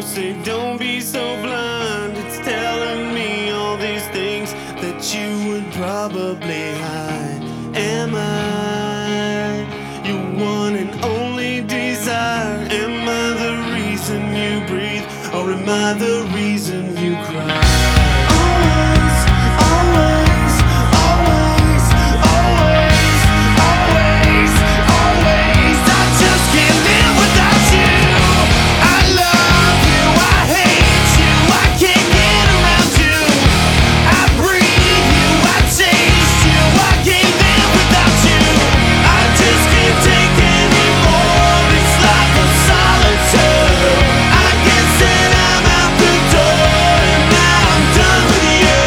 say don't be so blind. It's telling me all these things that you would probably hide. Am I your one and only desire? Am I the reason you breathe, or am I the reason you cry? Always, always, always, always, always, always. I just can't live without you. I love you, I hate you, I can't get around you. I breathe you, I taste you, I can't live without you. I just can't take anymore. It's like a solitude. I guess that I'm out the door, and now I'm done with you.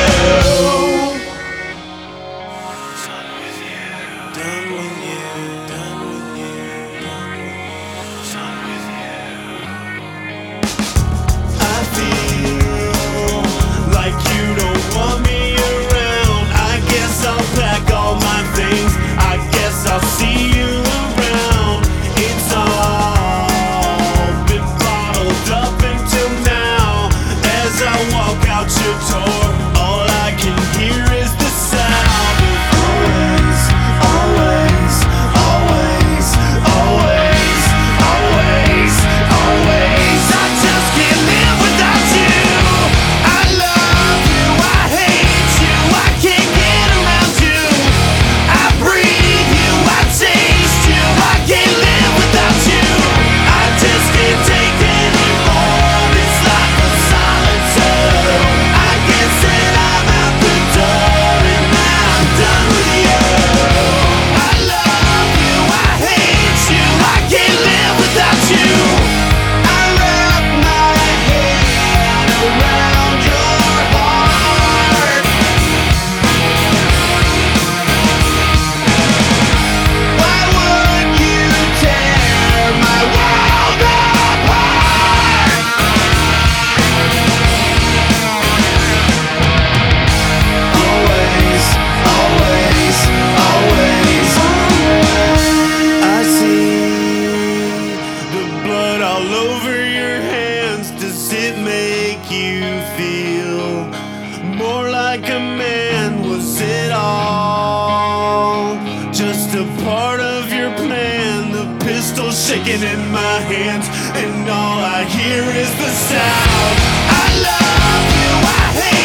Done with you. Done with you. Done with you. Done with you. Done with you. I feel like you don't want me around. I guess I'll pack all my things. I guess I'll see you around. It's all been bottled up until now. As I walk out your door, all I can hear is the sound of always, always, always, always, always, always. I just can't live without you. I love you, I hate you, I can't get around you. I breathe you, I taste you, I can't live without you. I just can't take anymore. It's like a solitude. I guess that I'm out the door, and now I'm done with you. I love you, I hate you, I can't live without you. I wrap my head around your heart. Why would you tear my world apart? Always, always, always, always. I see the blood all over your hands. Does it make you feel more like a man? Was it all just a part of your plan? The pistol shaking in my hands, and all I hear is the sound. I love you, I hate